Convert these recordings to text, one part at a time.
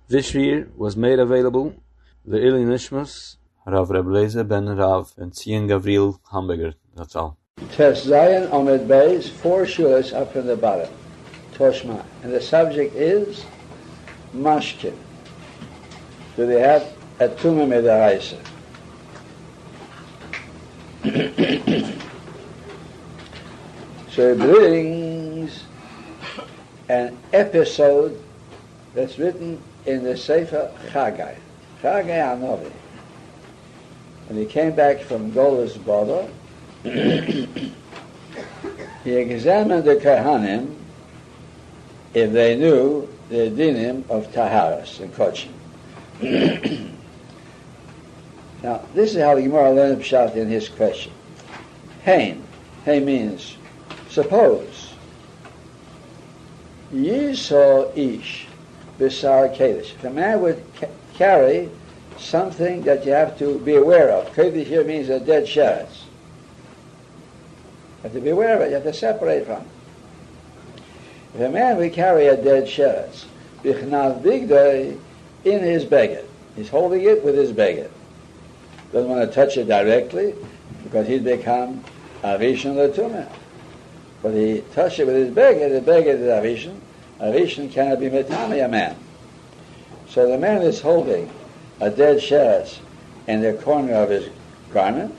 This year was made available the Ili Nishmas, Rav Reb Lezer ben Rav and Tzion Gavril Hamburger. That's all. Tes Zion Omed Beis, 4 shulas up from the bottom. Toshma. And the subject is Mashkin. Do they have a Tumah Medaraisa? So he brings an episode that's written in the Sefer Chagai. Chagai Anovi. When he came back from Golas Bodo, he examined the Kohanim if they knew the dinim of Taharas and Kochim. Now, this is how the Gemara learned Pshat in his question. Hein. Hein means suppose. Yisol ish b'sar kedesh. If a man would carry something that you have to be aware of. Kedesh here means a dead sheretz. You have to be aware of it. You have to separate from it. If a man would carry a dead sheretz, b'chnav bigdoi, in his beged. He's holding it with his beged. Doesn't want to touch it directly because he'd become Arishon L'Tumah. But he touched it with his beged. The beged is Arishon. Arishon cannot be Metami, a man. So the man is holding a dead sheretz in the corner of his garment.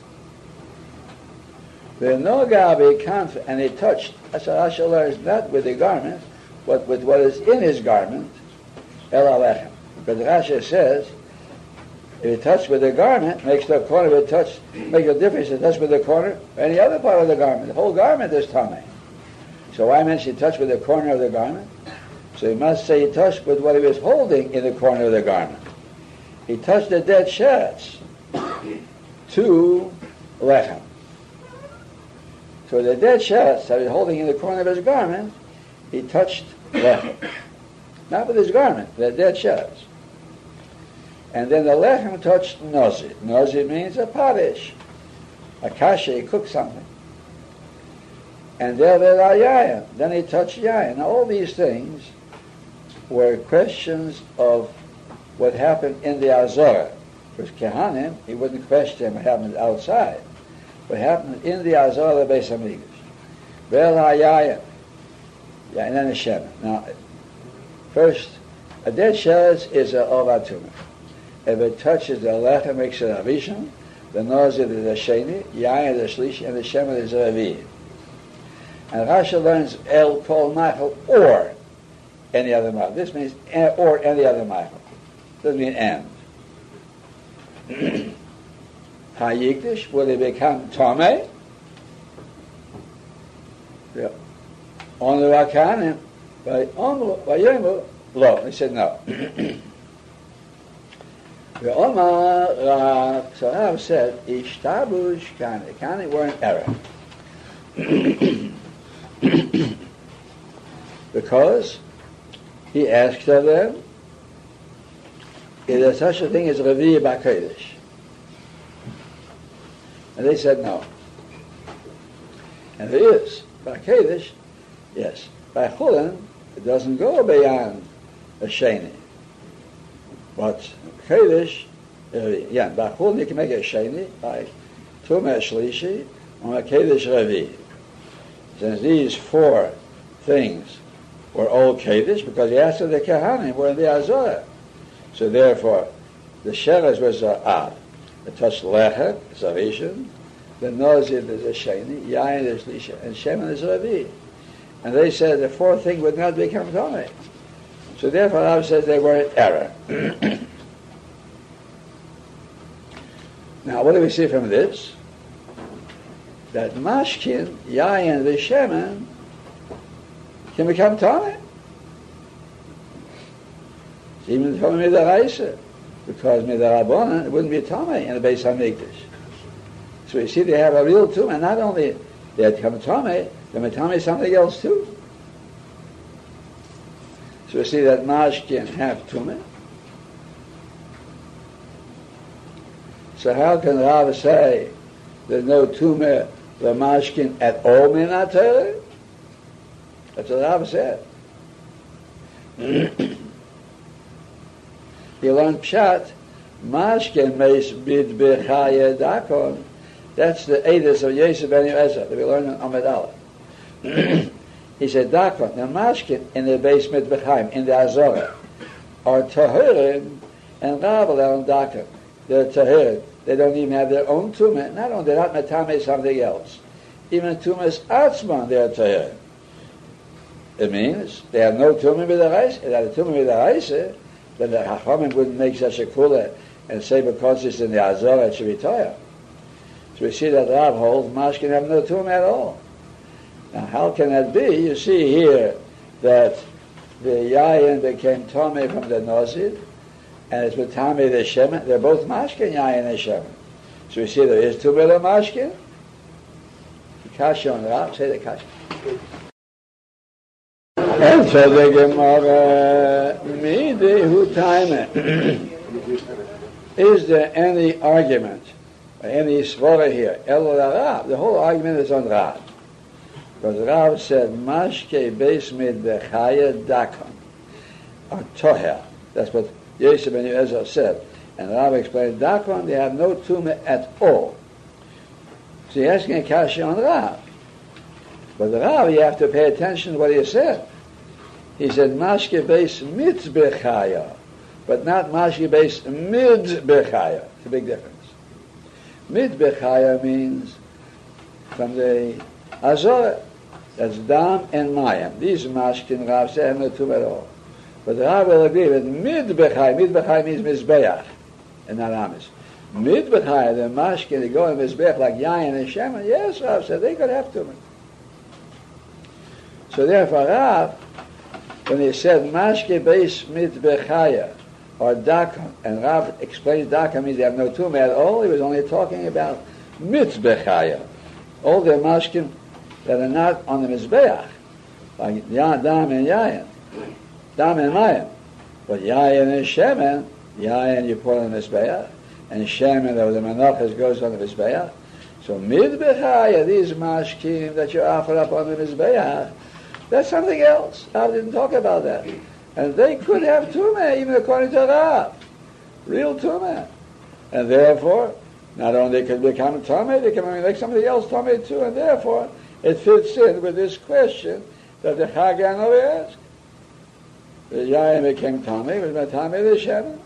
And he touched, so Rashi learns not with the garment, but with what is in his garment, El Alechem. But Rashi says, if he touched with the garment, makes the corner of it touch, make a difference if he touched with the corner or any other part of the garment. The whole garment is tummy. So why mention he touched with the corner of the garment? So he must say he touched with what he was holding in the corner of the garment. He touched the dead sheretz to lechem. So the dead sheretz that he was holding in the corner of his garment, he touched lechem. Not with his garment, the dead sheretz. And then the lechem touched nozi. Nozi means a parish. A kasha, he cooked something. And then he touched yayin. Now all these things were questions of what happened in the Azorah. Because Kehanim, he wouldn't question what happened outside. What happened in the Azorah, the Beis Hamikdash. Vel hayayin. Yeah, and then the Shemen. Now, first, a dead sheretz is a ovatumah. If it touches the lechem, makes it a rishon. The nozid is a sheni, yayin is a shlishi, and the shemen is a revi. And Rashi learns el kol machal or any other machal. This means or any other machal. Doesn't mean and. Hayikdish, will it become tomei? On the Rakanim, by Yomu, lo. He said no. So Rav said, Ishtabush Kani. Kani were in error. Because he asked of them, is there such a thing as Revi'ah B'Kodesh? And they said no. And there is. B'Kodesh, yes. By Chulin, it doesn't go beyond a Sheni. But Kodesh, by Chulin you can make a Sheni, by Tumah Shlishi, or a Kodesh Revi. Since these 4 things were all Kodesh, because the rest of the Kehanim were in the Azorah. So therefore, the Sheretz was Av. The touched Lechem is a Rishon, the Nozid is a Sheni, Yain is Lisha, and Shemen is a Revi. And they said the 4th thing would not become Tomei. So therefore, Rav says they were in error. Now, what do we see from this? That Mashkin, Yain, the Shemen can become Tomei. Even Tomei Midaraisa, because Midarabonan, it wouldn't be Tomei in the Beis Hamikdash. So you see, they have a real Tumah, and not only they had become Tomei, they become Tomei something else too. So we see that Mashkin have Tumah. So how can Rav say there's no Tumah the Mashkin at all min HaTorah? That's what Rav said. You learn Pshat, Mashkin Meis Bid Bechaya Dakon. That's the Edus of Yosef ben Yoezer that we learn in Amud Aleph. He said, Dakon, the Mashkin in the Beis Mitbechaim, in the Azorah, are Tahirim and Ravel and Dakon. They're Tahirim. They don't even have their own tumah. Not only they're not Matame something else. Even Tumas Atzman, they're Tahirim. It means they have no tumah with the rice. If they had a tumah with the rice, then the Chachamim wouldn't make such a kula and say because it's in the Azorah it should be Torah. So we see that Rav holds Mashkin have no tumah at all. Now how can that be? You see here that the Yayin became Tomei from the Nozid, and it's with Tomei the Shemen. They're both Mashkin, Yayin and Shemen. So we see there is tumah Mashkin. Kasha on Rav, say the Kasha. And so the Gemara, Midehu Taime. Is there any argument, or any svara here? El Rav. The whole argument is on Rav. Because Rav said, Mashke Beis Midbechaya Dakon, or Toher. That's what Yosef ben Yoezer said. And Rav explained, Dakon, they have no tumah at all. So you're asking a kasha on Rav. But the Rav, you have to pay attention to what he said. He said, Mashke Beis Mitzbechaya, but not Mashke Beis Midbechaya. It's a big difference. Midbechaya means from the Azorah. That's Dam and Mayim. These Mashkin Rav say have no tumah at all. But the Rav will agree with Midbechaya. Midbechaya means Mizbeach, and not Amish. Midbechaya, the Mashkin, they go in Mizbeach like Yayin and Shemen. Yes, Rav said they could have tumah. So therefore Rav, when he said Mashke Beis Midbechaya or Dakon, and Rav explains Dakon means they have no tumah at all, he was only talking about Mitzbechaya. All the Mashkin that are not on the Mizbeach, like Dam and Yayin, Dam and Mayim. But Yayin and Shemen, Yayin you put on the Mizbeach, and Shemen, or the Menachas goes on the Mizbeach. So Midbechaya, these Mashkim that you offer up on the Mizbeach, that's something else. Rav didn't talk about that. And they could have tumah, even according to Rav. Real tumah. And therefore, not only they could become tumah, they can make somebody else tumah too, and therefore, it fits in with this question that the Chagan over asked. The Yayin became tumah, was my tumah the Shemen.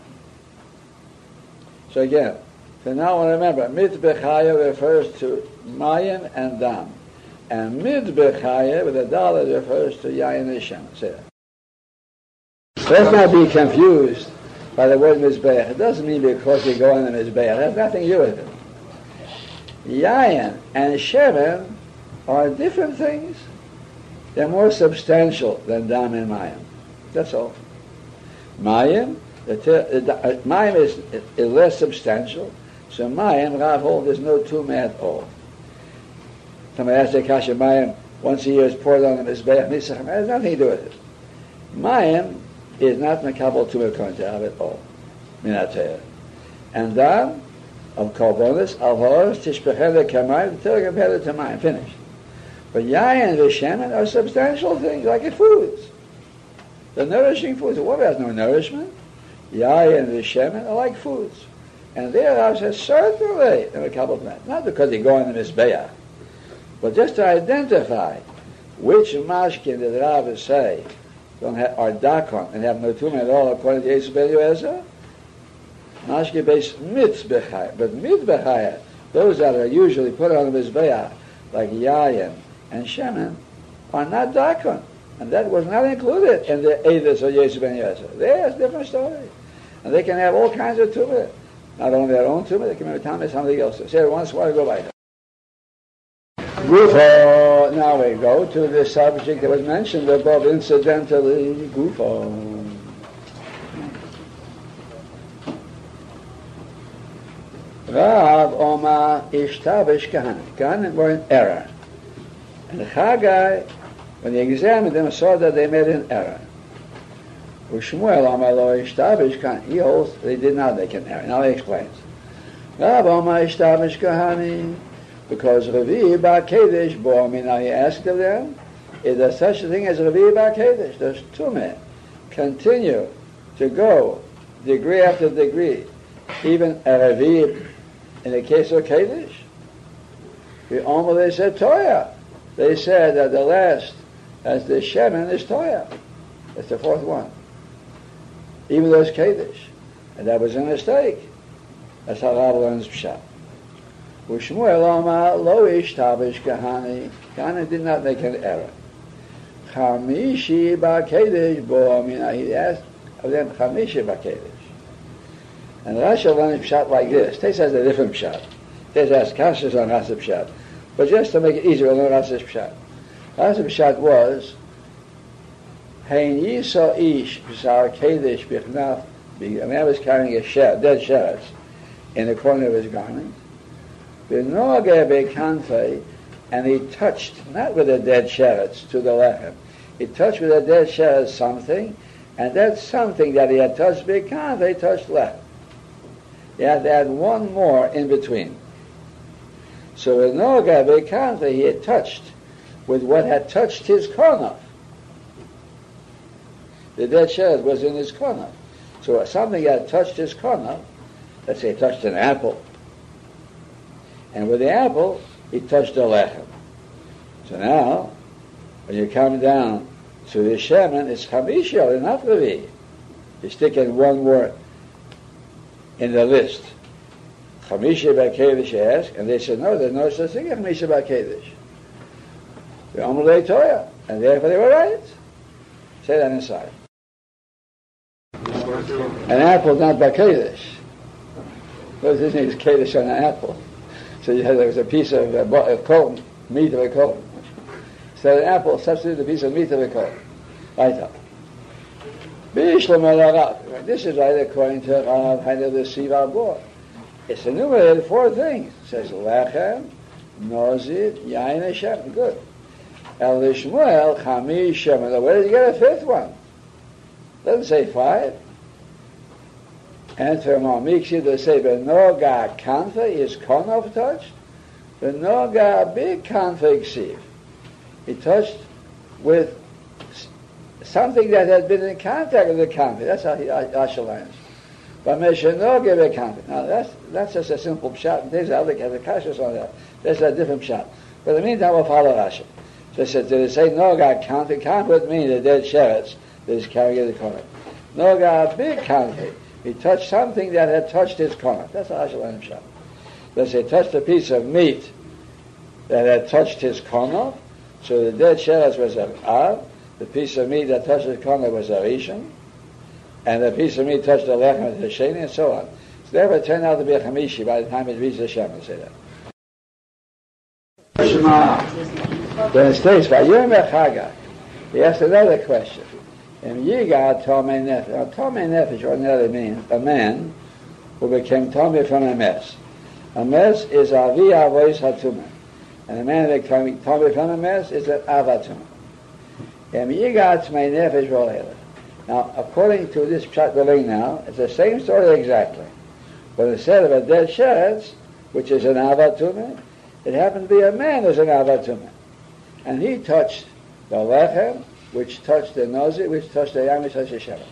So again, so now remember, Mitbechaya refers to Mayim and Dam. And Midbechaya with a dollar refers to Yayin and Shemen. Say that. Let's not be confused by the word Mizbeach. It doesn't mean because you go on the Mizbeach. It has nothing to do with it. Yayin and Shemen are different things. They're more substantial than Dam and Mayim. That's all. Mayim, Mayim is less substantial. So Mayim, Rav holds, there's no tumah at all. Somebody asked the Kasha, Mayim, once a year is poured on the Mizbeach, Nisach, it has nothing to do with it. Mayim is not Mekabel tumah according to Rav at all. Minateh. And Dam, of Korbanos, al Horos, Tishbechele Kamayim, the Torah compared it to Mayim. Finished. But Yayin and Shemen are substantial things, like in foods. The nourishing foods. The water has no nourishment. Yayin and Shemen are like foods. And there Rav says, certainly, in a couple of minutes. Not because they go on the Mizbeach, but just to identify which Mashkin did Rav say are Dakon and have no tumah at all according to Yosef ben Yoezer. Mashkin Beis Mitzbechaya. But Mitzbechaya, those that are usually put on the Mizbeach, like Yayin and Shemen, are not Dakon. And that was not included in the Edus of Yosef ben Yoezer. There's a different story. And they can have all kinds of tumah. Not only their own tumah, they can have tumah something else. Say it once, while I go by. Gufo. Now we go to the subject that was mentioned above incidentally, Gufo. Rav Omar Ishtabish Kahanim. Kahanim were in error. And Chagai, when they examined them, saw that they made an error. Shmuel Omar Lo Ishtabish Kahanim. He holds they did not make an error. Now he explains. Rav Omar Ishtabish Kahanim. Because Revi Bar Kedesh Bormi, now he asked of them, is there such a thing as Revi Bar Kedesh? Does Tumeh continue to go degree after degree. Even a Revi, in the case of Kaddish, they said Toya. They said that the last, as the Shemin, is Toya. That's the fourth one. Even though it's Kaddish. And that was a mistake. That's how Rav learns Pshat. U'Shmuel Omar lo ishtavish kahani. Kahani did not make an error. Chamishi ba'Kedish bo. He asked of them Chamishi ba'Kedish. And Rashi learns Pshat like this. Tais has a different Pshat. Tais has Kashas on Rashi Pshat. But just to make it easier, we'll learn Rashi Pshat. Rashi Pshat was Hein Yisa Ish B'Sar Kedish B'Chnaf. A man was carrying a dead sheretz in the corner of his garment. And he touched, not with a dead sheretz, to the lechem. He touched with a dead sheretz something, and that something that he had touched b'kanfa, he touched lechem. He had to add one more in between. So with noga b'kanfa, he had touched with what had touched his corner. The dead sheretz was in his corner. So something that touched his corner, let's say he touched an apple, and with the apple, he touched the lechem. So now, when you come down to the shemen, it's chamishel, and not revi. You stick in one word in the list. Chamisha b'kedesh, you ask, and they said, no, there's no such thing as chamisha b'kedesh. The Omelei Torah, and therefore they were right. Say that inside. An apple not b'kedesh. What does this mean? It's kedesh on an apple. So there was a piece of colt, meat of a colt. So an apple substituted a piece of meat of a colt. Right up. This is right according to Rav Hainer the Siva Bor. It's enumerated 4 things. It says lechem, nozid, yain, and shem. Good. El Lishmuel, chamish, shem. Where did you get a 5th one? Doesn't say 5. And for Mamikshi, they say, Benoga Kanfa is Konov touched. Benoga big Kanfa Ksiv. He touched with something that had been in contact with the Kanfa. That's how Asher learns. But Meshanoga be Kanfa. Now that's just a simple pshat. There's other kashas on that. There's a different pshat. But in the meantime, we'll follow Asher. So did they say Noga Kanfa? Kanfa would mean the dead sheretz that is carrying the corner. Noga big Kanfa. He touched something that had touched his corner. That's how I shall learn Pshat. Let's say, touched a piece of meat that had touched his corner. So the dead sheretz was an Av. The piece of meat that touched his corner was a Rishon. And the piece of meat touched the lechem of the Sheni, and so on. So therefore it turned out to be a Chamishi by the time it reached the Shem, to say that. Then it states, Vayom Echagak. He asked another question. And Yiga Tomei Nefesh. Now, Tomei Nefesh ordinarily means a man who became Tomei from a mess. A mess is Avi Avois Hatumah. And a man who became Tomei from a mess is an Avatumah. And Yiga Tomei Nefesh Rolela. Now, according to this Pshat Beling now, it's the same story exactly. But instead of a dead sheretz, which is an Avatumah, it happened to be a man who's an Avatumah. And he touched the lechem, which touched the nozit, which touched the yam, which touched the sheretz.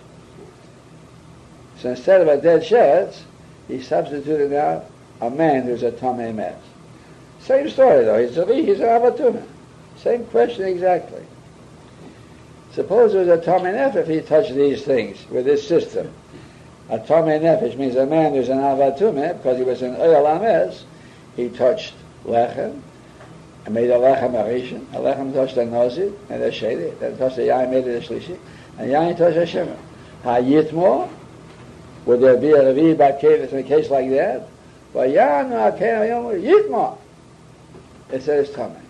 So instead of a dead sheretz, he substituted now a man who's a tamei mess. Same story though. He's an avatumah. Same question exactly. Suppose it was a tamei nefesh if he touched these things with this system. A tamei nefesh means a man who's an avatumah because he was an oil ames. He touched lechem. And made a lechem arishin. A lechem touched the nozit and the shedi. Then touched the yain, made it a shlishi. And yain touched the shemer. Ha-yitmo. Would there be a revi b'kedesh in a case like that? But yain ha'kein ha'yom yitmo. It says tamei.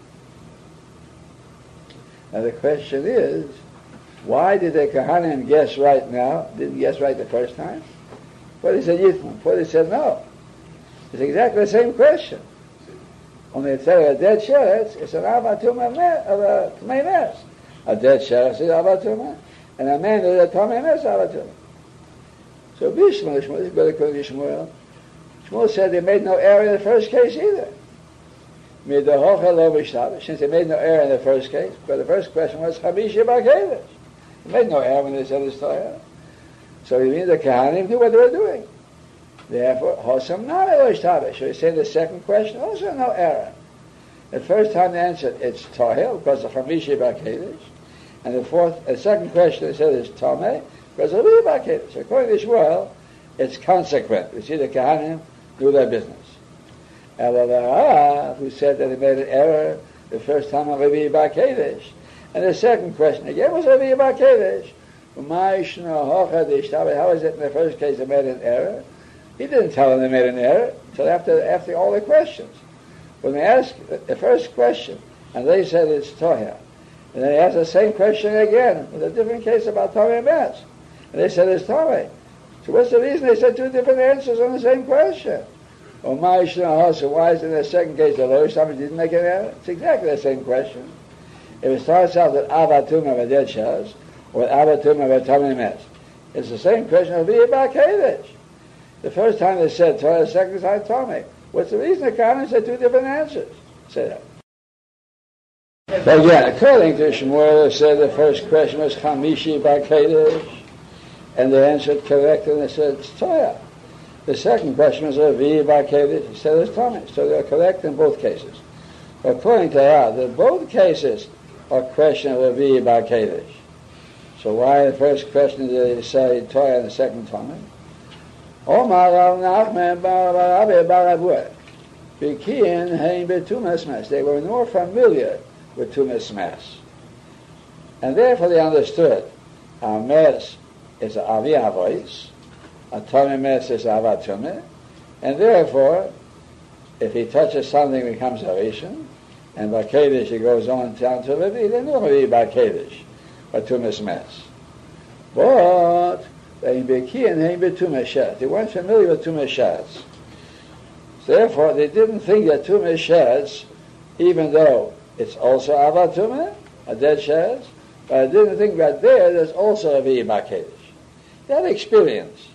Now the question is, why did the Kohanim guess right now? Didn't guess right the first time? But he said yitmo. But he said no. It's exactly the same question. Only instead of a dead sheretz, it's an avatumah of a tamei mes. A dead sheretz is avatumah, and a man is a tamei mes avatumah. So Bishmuel, this is good according to Shmuel. Shmuel said they made no error in the first case either. Since they made no error in the first case, because the first question was Chamisha b'kedesh. They made no error when they said this Torah. So you mean the Kohanim knew what they were doing. Therefore, Hosam not Elosh Tabe. So you say the second question, also no error. The first time they answered, it's Tahil, because of Chamishi Bakedesh. And the second question they said is Tameh, because of Revi Bakedesh. According to Shmuel, it's consequent. You see, the Kohanim do their business. Elavarav, who said that he made an error the first time on Revi Bakedesh. And the second question again was Revi Bakedesh. How is it in the first case they made an error? He didn't tell them they made an error until after all the questions. When they asked the first question, and they said it's Tohya, and then they asked the same question again, with a different case about Tomei Mes, and they said it's Tomei. So what's the reason they said two different answers on the same question? So why is it in the second case the Loish Tomei didn't make an error? It's exactly the same question. If it starts out with Avatum of a dead Shaz, or with Avatum of a Tomei Mes, it's the same question of V'yibak Hadesh. The first time they said Torah, the second time Tomei. What's the reason the Kohanim said two different answers? Say that. But again, according to Shmuel, they said the first question was Chamishi Bakedesh, and they answered correctly, and they said it's Torah. The second question was Revi Bakedesh, he said it's Tomei. So they are correct in both cases. According to Rab, that both cases are question of Revi Bakedesh. So why the first question did they say Torah and the second Tomei? Omar Rav Nachman bar Rabbi bar Abuah. Bikiyin hein betumas mas. They were more familiar with tumas mas, and therefore they understood a mes is a avi avois, a tomei mes is ava tumah, and therefore, if he touches something, it becomes a rishon, and bakedesh he goes on down to Levi. They knew Levi bakedesh, but tumas mas, but they weren't familiar with Tumas Shas. Therefore, they didn't think that Tumas Shas, even though it's also Ava Tumah, a dead Shas, but they didn't think that there's also a Revi Bakedesh. They had experience.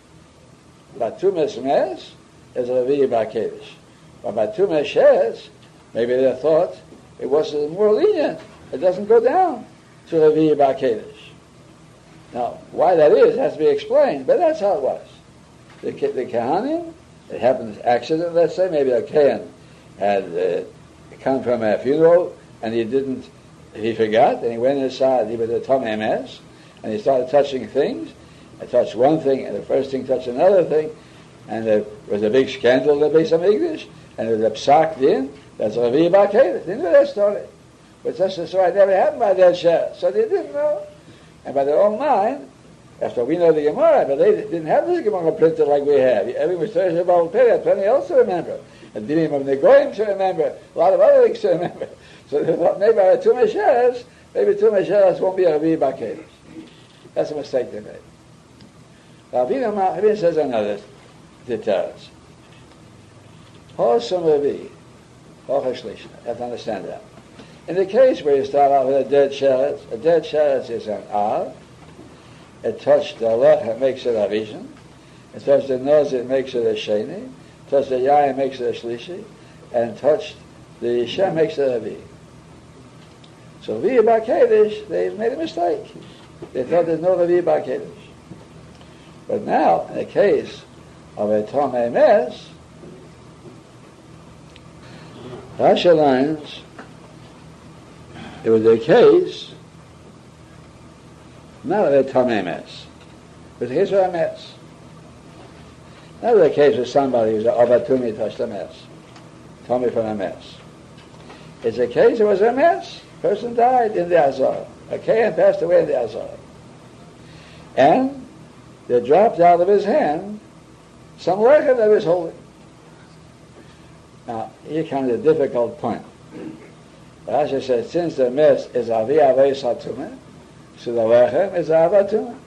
But Tumas Mes is a Revi Bakedesh. But by Tumas Shas, maybe they thought it was more lenient. It doesn't go down to a Revi Bakedesh. Now, why that is has to be explained, but that's how it was. The Kohanim, it happened accident, let's say, maybe a Kohen had come from a funeral, and he forgot, and he went inside, he was a Tomei Mes, and he started touching things. I touched one thing, and the first thing touched another thing, and there was a big scandal in the Beis HaMikdash, and it was a psak din, that's a Revi Bakedesh. They knew that story. But such a story never happened by that Shah, so they didn't know. And by their own mind, after we know the Gemara, but they didn't have this Gemara printed like we have. Every Thursday about Peri had plenty else to remember. And Dinim of Negoim to remember, a lot of other things to remember. So they thought maybe by two Mesheres, maybe two Mesheres won't be a Revi Bakedesh. That's a mistake they made. Rabbi says another details. Hosam Revi, Hocha Shlish. You have to understand that. In the case where you start out with a dead sheretz is an av. It touched the lech, it makes it a rishon. It touched the nose, it makes it a sheni. Touched the yayin, makes it a shlishi. And touched the shem, makes it a vi. So vi bakedesh, they made a mistake. They thought there's no vi bakedesh. But now, in the case of a tomei mes, Rashi lines, it was a case, not of a Tomei Mes. It was a case of a Mes. Not a case of somebody who's of a Tumi touched a Mes. Tomei from a Mes. It's a case, it was a Mes. Person died in the Azor. A Kohen passed away in the Azor. And they dropped out of his hand some lechem that was holding. Now, here comes a difficult point. Rashi says, since the mes is avi avei satumah, so the lechem is avatumah.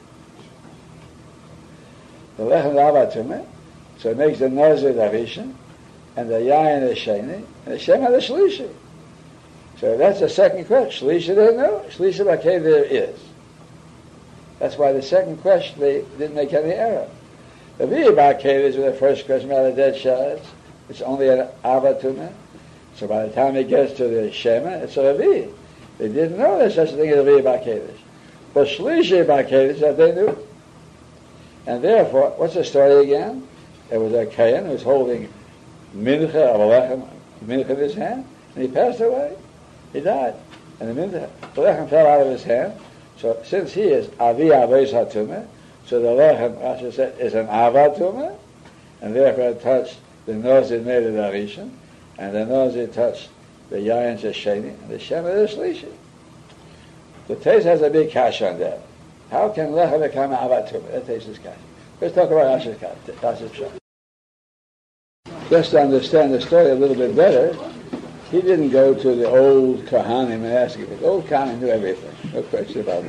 The lechem is avatumah, so it makes the nazir the rishon, and the yayin the sheni, and the shem the shlishi. So that's the second question. Shlishi there no, shlishi bakei there is. That's why the second question they didn't make any error. The vi bakei is the first question about the dead shaz. It's only an avatumah. So by the time it gets to the Shema, it's a Revi. They didn't know there's such a thing as a Revi Bakedesh. But Shlishi Bakedesh, that they knew. And therefore, what's the story again? There was a Kayan who was holding mincha of a lechem, mincha in his hand, and he passed away. He died. And the lechem fell out of his hand. So since he is avi avos hatumah, so the lechem, Rashi said, is an avatumah, and therefore it touched the nose it made of the Rishon, and the nose it touched the yayin sheni, and the shem of the shlishi. The Teis has a big kash on that. How can lechem become an avatumah? That Teis is kash. Let's talk about Rashi's kash. Just to understand the story a little bit better, he didn't go to the old Kohanim and ask him. The old Kohanim knew everything, no question about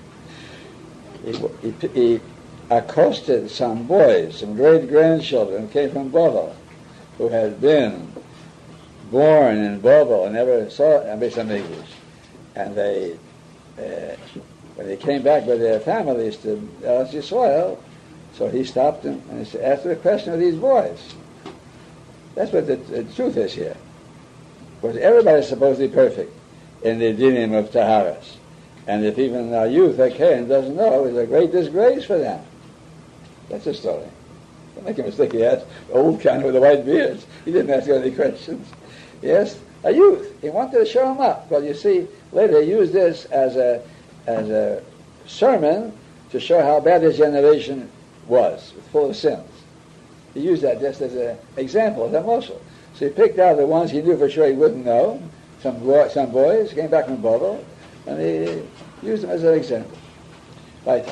that. He accosted some boys, some great-grandchildren who came from Babel, who had been born in Babel and never saw Beis HaMikdash. And they, when they came back with their families to Eretz Yisrael, so he stopped them and he asked the question of these boys. That's what the truth is here. Because everybody's supposed to be perfect in the dinim of Taharas. And if even our youth, Kain, doesn't know, it's a great disgrace for them. That's the story. Don't make a mistake. He asked old Kain with the white beards. He didn't ask any questions. He asked a youth. He wanted to show him up. Because you see, later he used this as a sermon to show how bad his generation was, full of sins. He used that just as an example, as a moshel. So he picked out the ones he knew for sure he wouldn't know. Some boys came back from Babel, and he used them as an example. Right.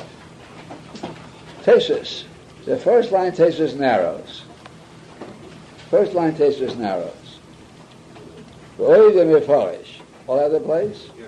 Tesis. The first line Tesis narrows. First line Tesis narrows. Oid Mefarish. All other place? Yeah.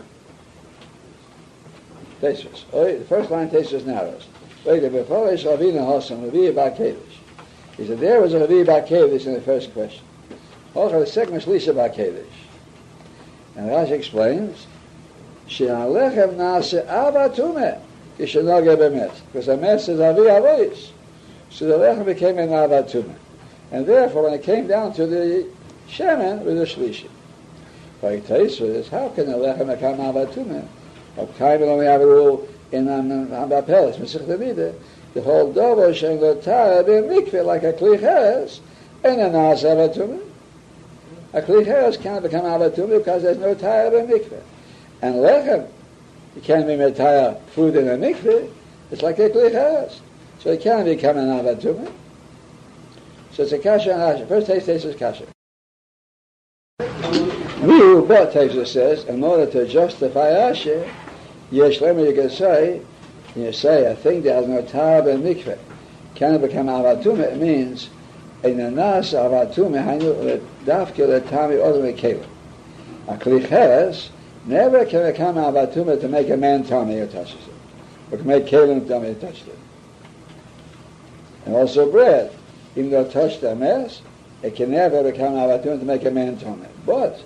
Tesis. The first line Tesis narrows. Oid Mefarish Ravina Hasam Ravi Bar Kedesh. He said there was a Ravi Bar Kedesh in the first question. Also the second was Shlisha Bar Kedesh. And Rashi explains, She'alechem nase avatumeh kishenogeh bemes. Because a mes is avi avois. So the lechem became an avatumeh. And therefore, when it came down to the shemen, with the shlishi. Like Taisa, how can the lechem become avatumeh? Of Kaimel only have a rule in Ambapelis, Mesich Davide, the whole dovo shen lotah b'mikveh, like a kli cheres, and a nas avatumeh. A kli cheres cannot become avatumeh because there's no tire b'mikveh. And lechem, you can't be metayah food in a mikveh, it's like a kli cheres. So it can't become an avatumah. So it's a kasha and asha. First taste is kasha. But Taisa says, in order to justify asha, yesh lema, you can say a thing that has no tar and mikveh can become avatumah. It means in the nas avatumah hainu dafke letami odom kelim. A kli cheres never can become avatumah to make a man tummy who touches it, or to make kelim tummy who touched it. And also bread, even though it touched a mess, it can never become avatumah to make a man tummy. But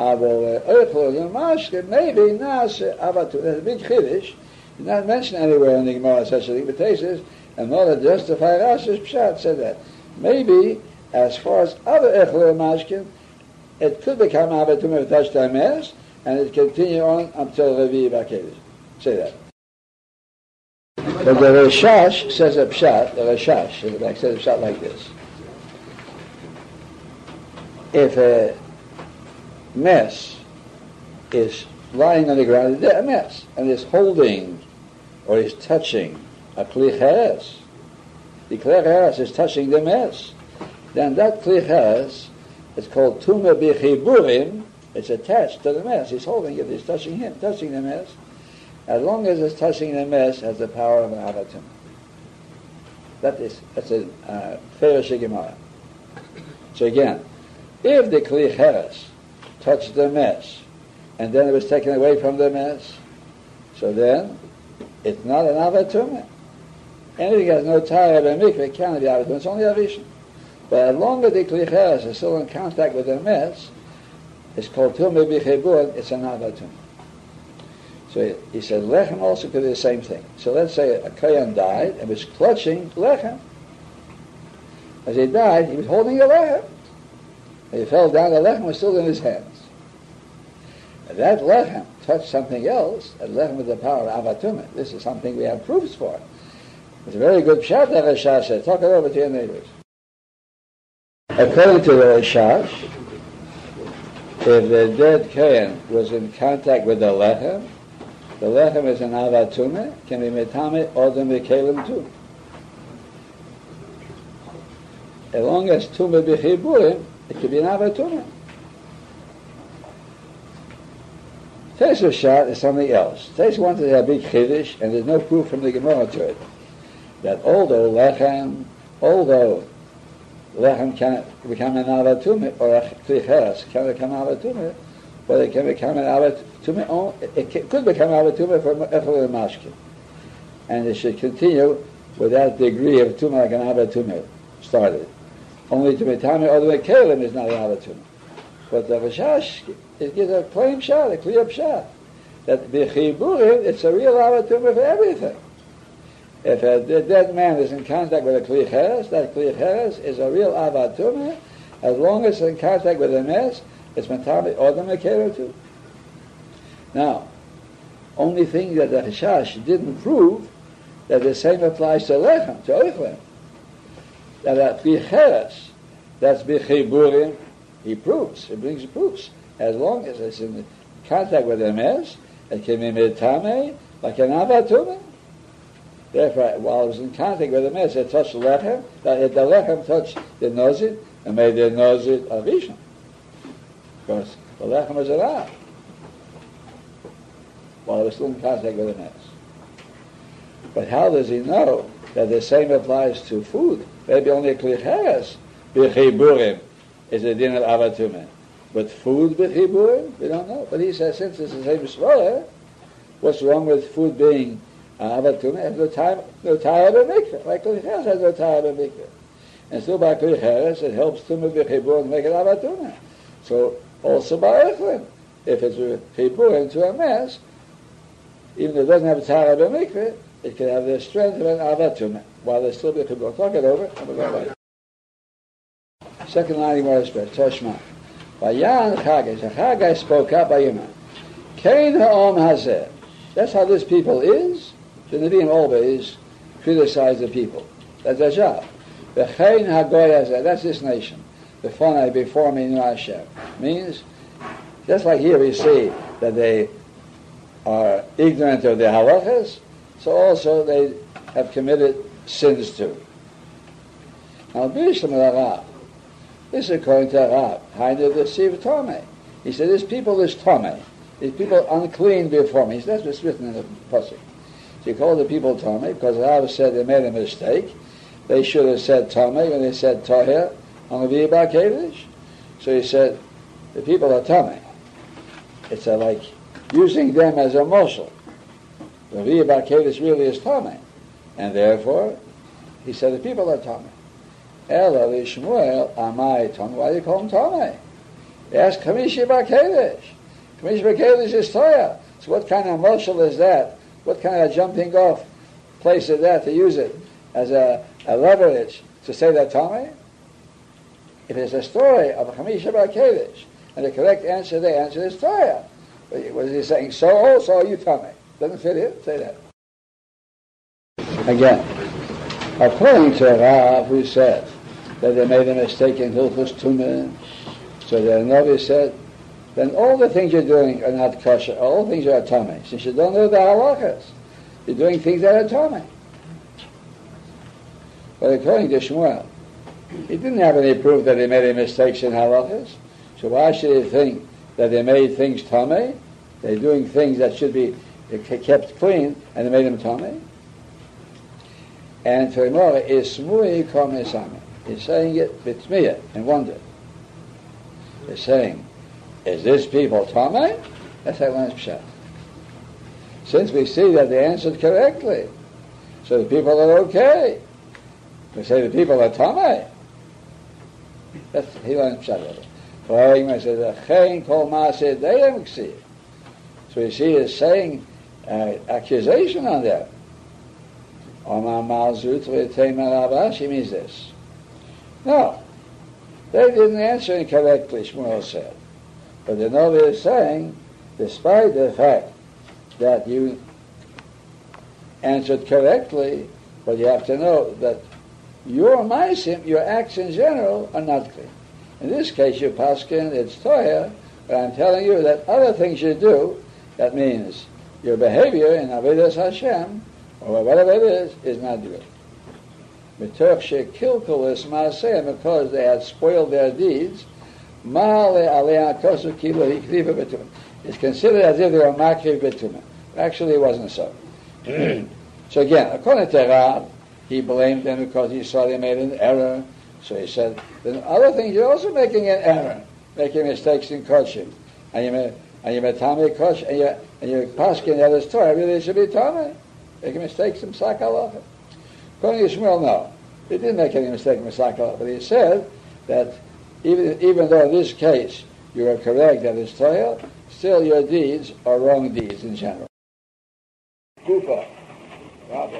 maybe nas avatumah. There's a big chiddush. It's not mentioned anywhere in the Gemara such a thing, but it says, in order to justify Rashi's Pshat, said that maybe as far as other echel mashkin, it could become avatumah if it touched a mess, and it continue on until Revi Bakedesh. Say that. But the Rashash says a Pshat, the Rashash in the back says a Pshat like this. If a mess is lying on the ground, a mess, and is holding or is touching a kli cheres, the kli cheres is touching the mess, then that kli cheres is called tumah b'chiburim. It's attached to the mess. He's holding it. He's touching him, touching the mess. As long as it's touching the mess, has the power of an avatumah. That's a Pharisee Gemara. So again, if the kli cheres touched the mess, and then it was taken away from the mess, so then it's not an avatumah. Anything that has no tire of a mikveh cannot be avatumah. It's only a vision. But as long as the kli cheres is still in contact with the mess, it's called tumah b'chibur. It's an avatumah. So he said lechem also could be the same thing. So let's say a kohen died and was clutching lechem. As he died, he was holding a lechem. When he fell down, the lechem was still in his hands. And that lechem touched something else, that lechem with the power of avatumah. This is something we have proofs for. It's a very good pshat that Rashash said. Talk it over to your neighbors. According to the Rashash, if the dead Kohen was in contact with the lechem is an avatume, can be metame odem v'kelim too. As long as tumah b'chiburim, it could be an avatume. Today's Rashash is something else. Today's wanted to have a big chiddush, and there's no proof from the Gemara to it, that although lechem can become an avatume, or a klicheres can become an avatume, but it can become an avatume, it could become an avatume for echel and mashkin. And it should continue with that degree of tumah like an avatume started. Only to metame or the kelim is not an avatume. But the Rashash, it gives a plain shot, a clear shot, that b'chiburim, it's a real avatume for everything. If a dead man is in contact with a kli cheres, that kli cheres is a real avatume. As long as it's in contact with a mes, it's metame odem v'kelim too. Now, only thing that the Rashash didn't prove, that the same applies to lechem, to oichlem. That a kli cheres, that's b'chiburim, he brings proofs. As long as it's in contact with a mes, it can be metame like an avatume. Therefore, while it was in contact with the mes, it touched the lechem. If the lechem touched the nozit, and made the nozit a rishon, because the lechem was an av, while it was still in contact with the mes. But how does he know that the same applies to food? Maybe only a klicheres b'chiburim is a din of avatume, but food b'chiburim, we don't know. But he says, since it's the same svara, what's wrong with food being avatume has no tire b'mikveh, like klicheres has no tire b'mikveh. And still by klicheres, it helps tumah b'chibur to make it avatume. So also by echlim, if it's chibur into a mess, even though it doesn't have a tire b'mikveh, it can have the strength of an avatume, while there's still b'chibur. Talk it over, and we'll go back. Second line, more respect, Toshma. Vayan Chagai, so Chagai spoke up by Yuma. Kain ha'om hazeh. That's how this people is. The Nevi'im always criticize the people. That's their job. V'chein hagoy hazeh. That's this nation. B'fonai, before me, nu Hashem. Means, just like here we see that they are ignorant of the halachas, so also they have committed sins too. Now, Bishlam al-Arab, this is according to Rab, Hainu deceived Tomei. He said, this people is Tomei. These people unclean before me. That's what's written in the pasuk. So he called the people Tomei because Rab said they made a mistake. They should have said Tomei when they said Tahir on the V'yibah Kedesh. So he said, the people are Tomei. It's like using them as a moshel. The V'yibah Kedesh really is Tomei. And therefore, he said, the people are Tomei. Ela Shmuel Amai Tomei. Why do you call him Tomei? Ask Kamishi Bakedesh. Kamishi Bakedesh is Torah. So what kind of moshel is that? What kind of jumping off place is that to use it as a leverage to say that Tomei? If it's a story of Kamishi Bakedesh, and the correct answer, the answer is Torah. What is he saying? So also are you Tomei. Doesn't fit in? Say that. Again, according to Rav, who said that they made a mistake in Hilchos Tumah, so the Navi said, then all the things you're doing are not kosher, all the things are tamei. Since you don't know the halachas, you're doing things that are tamei. But according to Shmuel, he didn't have any proof that they made any mistakes in halachas, so why should he think that they made things tamei? They're doing things that should be kept clean, and they made them tamei. And to Gemara is smui kom esame. He's saying it b'tmiyah, in wonder. He's saying, is this people tamei? That's how one pshat. Since we see that they answered correctly, so the people are okay. We say the people are tamei. That's he learns pshat of it. Following me says, "Achein kol maaseh deyem ksiv." So you see, he's saying accusation on them. Omar malzut v'teimer Rabashi means this. No, they didn't answer incorrectly, Shmuel said. But the Novi is saying, despite the fact that you answered correctly, But you have to know that your ma'asim, your acts in general, are not clean. In this case, you paskin, it's toher, but I'm telling you that other things you do, that means your behavior in Avodas Hashem, or whatever it is not good. Because they had spoiled their deeds, it's considered as if they were makriv betumah. Actually, it wasn't so. So again, according to Rav, he blamed them because he saw they made an error. So he said, then other things you're also making an error, making mistakes in koshim, and you're metame kosh, and you're paskin the other Torah. Really, should be tame, making mistakes in psak halacha. According to Shmuel, no, he didn't make any mistake in psak halacha, but he said that even though in this case you are correct that it's Torah, still your deeds are wrong deeds in general. Kufa, Rabbi,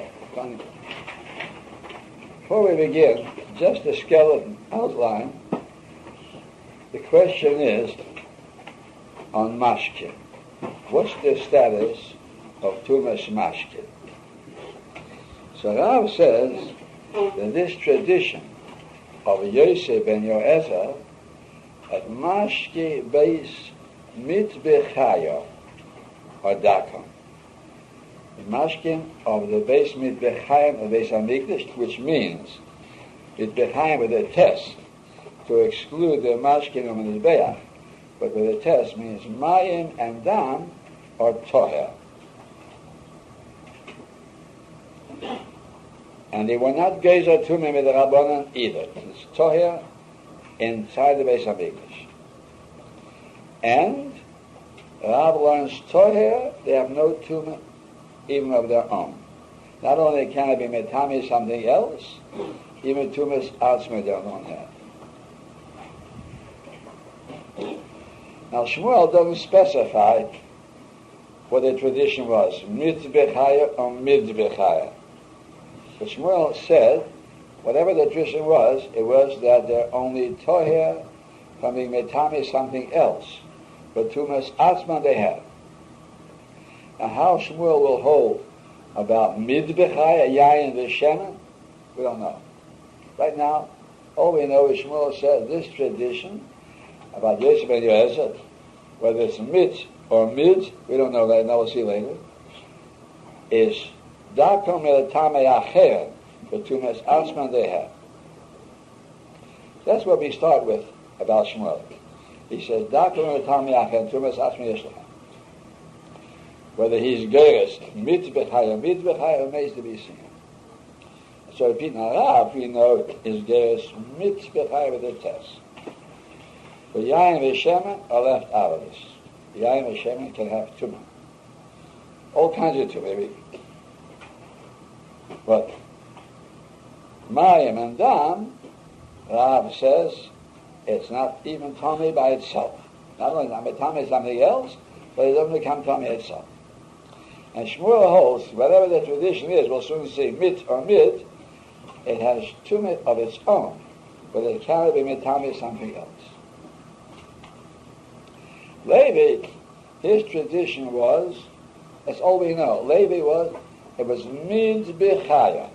before we begin, just a skeleton outline. The question is on mashkin. What's the status of tumas mashkin? So Rav says that this tradition of Yosef ben Yoezer at mashki beis mitbechayo or dakom. The mashkin of the beis mitbechayim of beis hamikdash, which means mitbechayim with a test to exclude the mashkin of the mizbeach, but with a test means mayim and dam or toher. And they were not gezer tumim with the rabbanan either. It's toher inside the beis hamikdash. And Rav learns toher, they have no tumim even of their own. Not only can it be metami something else, even tumas atzma they don't have. Now Shmuel doesn't specify what the tradition was, mitzbechaya or midbechaya. But Shmuel said, whatever the tradition was, it was that they're only toher from being metami something else, but tumas atzma they have. Now how Shmuel will hold about midbechaya, yayin v'shemen, we don't know. Right now, all we know is Shmuel said this tradition about Yosef ben Yoezer, whether it's mit or mid, we don't know that, we'll see later, is dakom elatame acher, the tumas atzman they have. That's what we start with about Shmuel. He says, dakom elatame acher, tumas atzman yeshlecha. Whether he's geirus, mitbechaya, remains to be seen. So repeat now, Rav, we know is geirus mitbechaya with a test. But yayin v'shemen are left out of this. Yayin v'shemen can have tumah. All kinds of tumah, maybe. But mayim and dam, Rav says, it's not even tumah by itself. Not only tumah is something else, but it doesn't become tumah itself. And Shmuel holds, whatever the tradition is, we'll soon see mit or mid, it has tumah of its own, but it cannot be mitami something else. Levi, his tradition was, that's all we know, Levi was, it was midbechaya.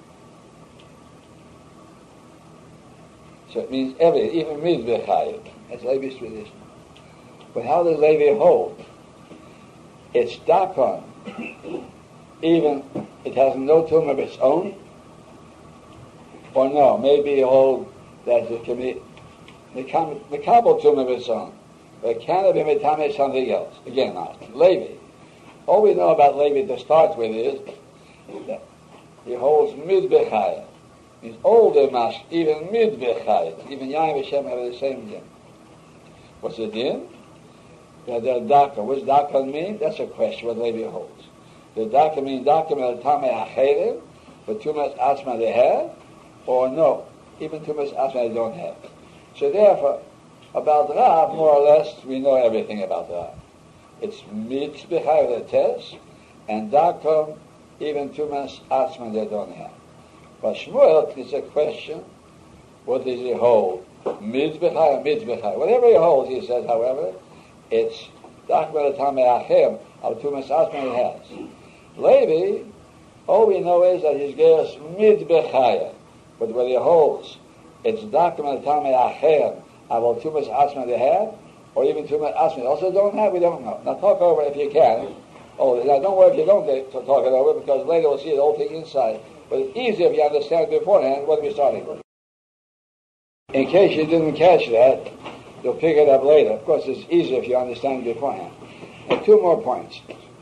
So it means even midbechaya. That's Levi's tradition. But how does Levi hold? It's dakon. Even it has no tumah of its own, or no, maybe hold that it can be mekabel tumah of its own, but it cannot be metame something else. Again, now Levi. All we know about Levi to start with is that he holds midbechaya. He's older mash, even midbechaya, even Yain Hashem have the same din. What's the din? That they're daka. What's daka mean? That's a question what Levi holds. Does daka mean daka me'al-tamei acherim, but tumas asma they have, or no, even tumas asma they don't have. So therefore, about Rav, more or less, we know everything about Rav. It's mitzbechai the test, and daka, even tumas asma they don't have. But Shmuel is a question, what does he hold? Mitzbechai or mitzbechai? Whatever he holds, he says, however, it's Dachmer Tamei Achem, of Tumas Asman it has. Levi All we know is that his geras mid bechaya, but where he holds, it's documented Tamei Acher, about Tumas Asma they have, or even Tumas Asma also don't have, we don't know. Now talk over it if you can. Oh, now don't worry if you don't get to talk it over, because later we'll see the whole thing inside. But it's easier if you understand it beforehand what we're starting with. In case you didn't catch that, you'll pick it up later. Of course, it's easier if you understand it beforehand. And two more points.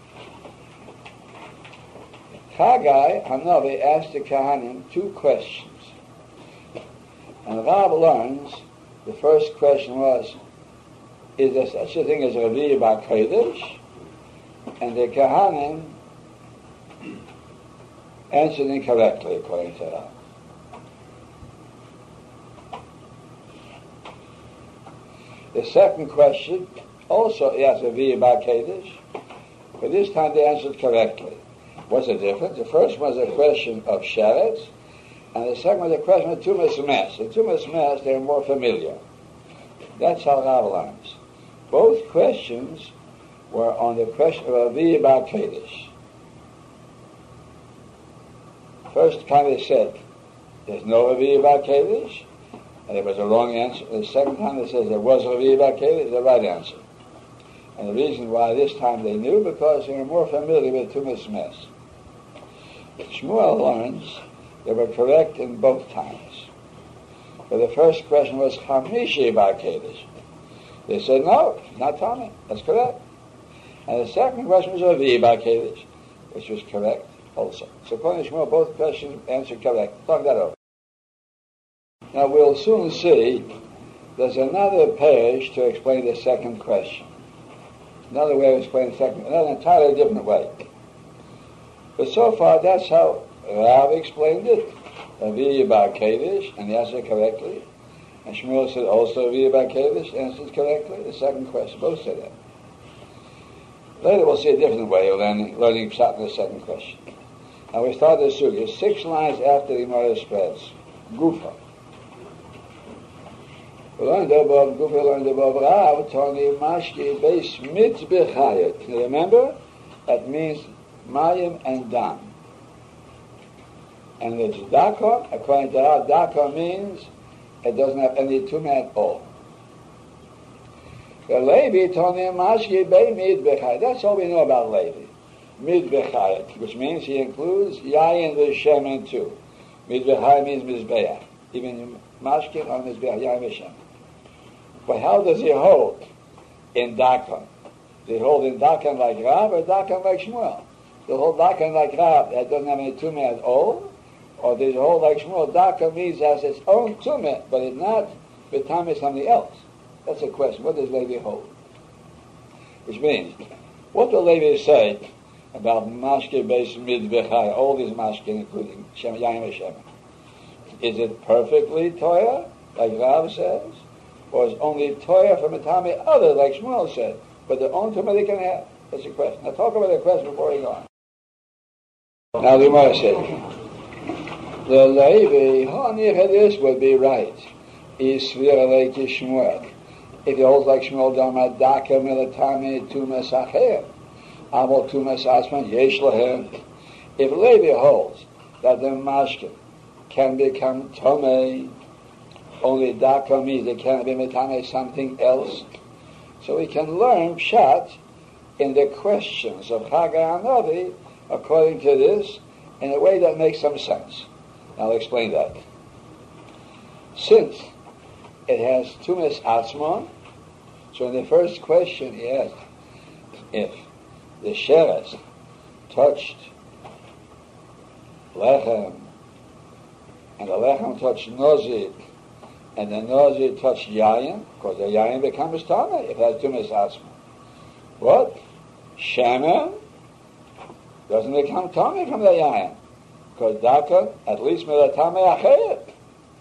Haggai Hanavi asked the Kohanim two questions. And Rav learns, the first question was, is there such a thing as Revi'ah B'Kodesh? And the Kohanim answered incorrectly, according to Rav. The second question, also he asked Revi'ah B'Kodesh, but this time they answered correctly. What's the difference? The first was a question of Sheretz, and the second was a question of Tumas Mes. In Tumas Mes, they're more familiar. That's how Rav learns. Both questions were on the question of Revi'ah B'Kodesh. First time they said, there's no Revi'ah B'Kodesh, and it was a wrong answer. The second time they said there was Revi'ah B'Kodesh, the right answer. And the reason why this time they knew, because they were more familiar with Tumas Mes. Shmuel learns they were correct in both times. But the first question was Chamishi B'Kodesh. They said, no, not Tommy. That's correct. And the second question was Revi'ah B'Kodesh, which was correct also. So according to Shmuel, both questions answered correct. Talk that over. Now we'll soon see there's another page to explain the second question. Another way of explaining the second, another entirely different way. But so far, that's how Rav explained it. Revi'ah B'Kodesh, and he answered correctly. And Shmuel said also Revi'ah B'Kodesh, answered correctly. The second question, both said that. Later we'll see a different way of learning Pshat in the second question. Now we start the sugya 6 lines after the Gemara spreads. Gufa. We learned above Rav, Toni Mashki Beis Mitzbechayet. Remember? That means Mayim and Dam. And the Tzedakah, according to Rav, Tzedakah means it doesn't have any tumah at all. The Levi Toni Mashki Beis Mitzbechayet. That's all we know about Levi. Mitzbechayet, which means he includes Yayin v'Shemen too. Mitzbechayet means Mizbeach. Even Mashki on Mizbeach, Yayin v'Shemen. But how does he hold in Dakan? Does he hold in Dakan like Rav or Dakan like Shmuel? Does he hold Dakan like Rav that doesn't have any tumah at all? Or does he hold like Shmuel? Dakan means it has its own tumah, but it's not v'tameh something else. That's a question. What does Levi hold? Which means, what do Levi say about Mashke Beis Mitzbechayet, all these Mashke, including Yayin v'Shemen? Is it perfectly Torah, like Rav says? Or is only Torah from a Tamei other, like Shmuel said, but their own Tamei they can have? That's the question. Now talk about the question before we go on. Now the Gemara said, the Levi, this would be right. Is Svira like Shmuel. If he holds like Shmuel, Dama Daka Milatami Tumas Acher, Amal Tumas Asman Yesh Lahem. If Levi holds that the Mashkin can become Tomei, only Daka means it can't be Metame something else. So we can learn Pshat in the questions of Haggai and Navi according to this in a way that makes some sense. I'll explain that. Since it has Tumas Atzmon, so in the first question he asked if the Sheretz touched Lechem and the Lechem touched Nozik, and the Nozi touched Yayin, because the Yayin becomes Tameh if it has Tumas Asma. What? Shemen doesn't become Tameh from the Yayin, because Daka, at least Milatame Achayet.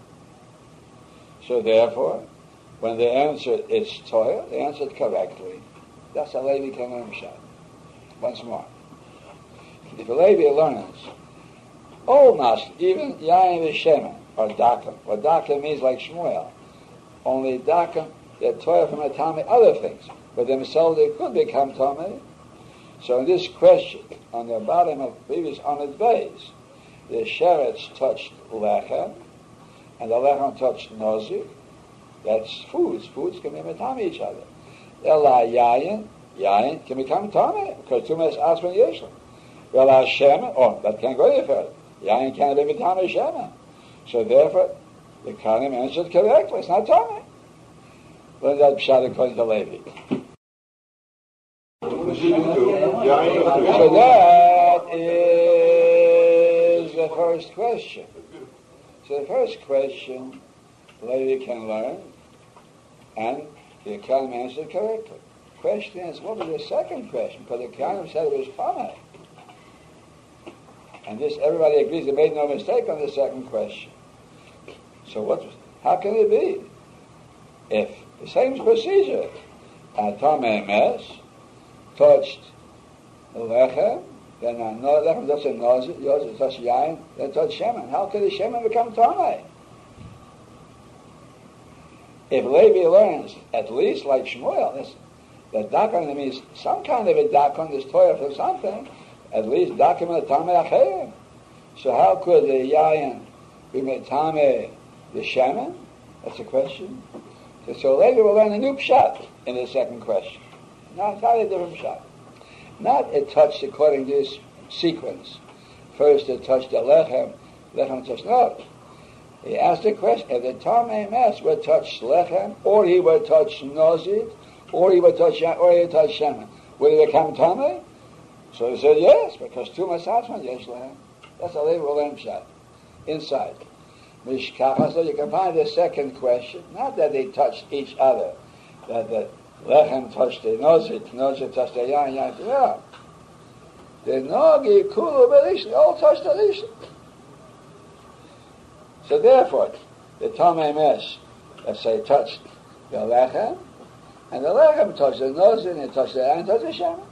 So therefore, when they answered it's Torah, they answered correctly. That's how Levi can learn Pshat. Once more. If a Levi learns, all Mas, even Yayin v'Shemen, or Dakan. Well, Dakan means like Shmuel. Only Dakan, they're Torah from a Tameh, other things. But themselves they could become Tameh. So in this question, on the bottom of previous on its base, the sheretz touched lechem, and the lechem touched nozik. That's foods. Foods can be metame each other. Ela yayin can become tame because tumas asman yeshlam. Ela shemen, that can't go any further. Yayin can't be metame shemen. So therefore, the Kohanim answered correctly. It's not tame. Learn that pshat according to Levi. So that is the first question. So the first question Levi can learn, and the Kohanim answered correctly. Question is, what was the second question? Because the Kohanim said it was Tameh. And this, everybody agrees they made no mistake on the second question. So how can it be? If the same procedure, Tameh Mes touched the lechem, then lechem touched the nozik, yoz touched yain, then touched shemen. How could the shemen become Tameh? If Levi learns, at least like Shmuel, that dakon means some kind of a dakon is toya for something, at least dakim tameh acher. So how could the yayin be tameh the shemen? That's a question. So Levi will learn a new pshat in the second question. Not a different pshat. Not it touched according to this sequence. First it touched the lechem touched no. He asked the question, if the Tameh Mes would touch lechem, or he would touch nozik, or he would touch shemen, would he become Tameh? So he said yes, because tumas asman yesh lechem. That's a Levi will learn pshat. Inside. Mishkacha, so you can find the second question, not that they touched each other, that the lechem touched the nozik touched the yain yeah. The nogi kulu belishli, all touched the lishli. So therefore, the Tameh Mes, let's say, touched the lechem, and the lechem touched the nozik, and it touched the yain, touched the shemen.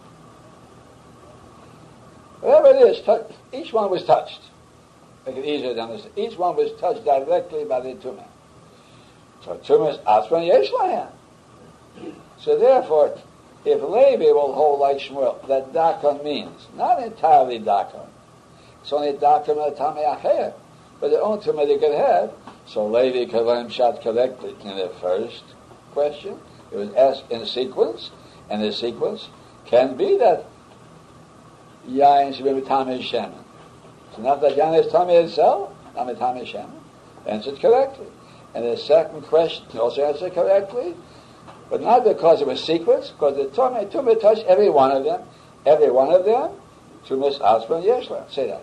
Whatever it is, each one was touched. Make it easier to understand. Each one was touched directly by the tumah. So tumah is asman yesh lahem. So therefore, if Levi will hold like Shmuel, that dakon means not entirely dakon. It's only dakon of tamei acher, but the own tumah they could have. So Levi could learn pshat correctly in the first question. It was asked in sequence, and the sequence can be that yain should be tamei shemen. So not that yain is tamei itself, not tamei shemen. Answered correctly. And the second question also answered correctly. But not because it was sequence, because the tumah touched every one of them, tumas asman yeshla. Say that.